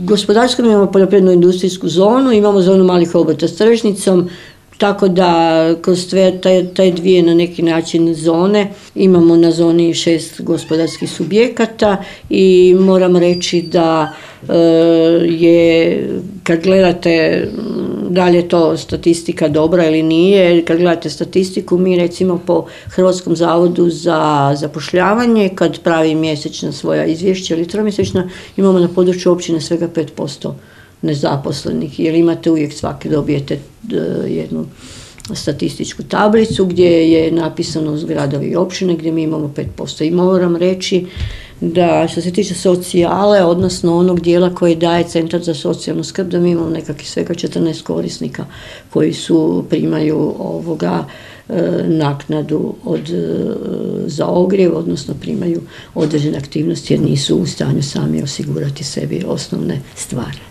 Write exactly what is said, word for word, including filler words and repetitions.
Gospodarstvo imamo poljoprivrednu industrijsku zonu, imamo zonu malih obrta s tržnicom, tako da kroz te, te dvije na neki način zone imamo na zoni šest gospodarskih subjekata i moram reći da e, je, kad gledate da li je to statistika dobra ili nije, kad gledate statistiku, mi recimo po Hrvatskom zavodu za zapošljavanje, kad pravi mjesečna svoja izvješća ili tromjesečna, imamo na području općine svega pet posto nezaposlenih, jer imate uvijek svaki dobijete jednu statističku tablicu gdje je napisano uz gradovi i općine gdje mi imamo pet posto. I moram reći da što se tiče socijale, odnosno onog dijela koji daje Centar za socijalnu skrb, da mi imamo nekakvih svega četrnaest korisnika koji su primaju ovoga naknadu od, za ogrjev, odnosno primaju određene aktivnosti jer nisu u stanju sami osigurati sebi osnovne stvari.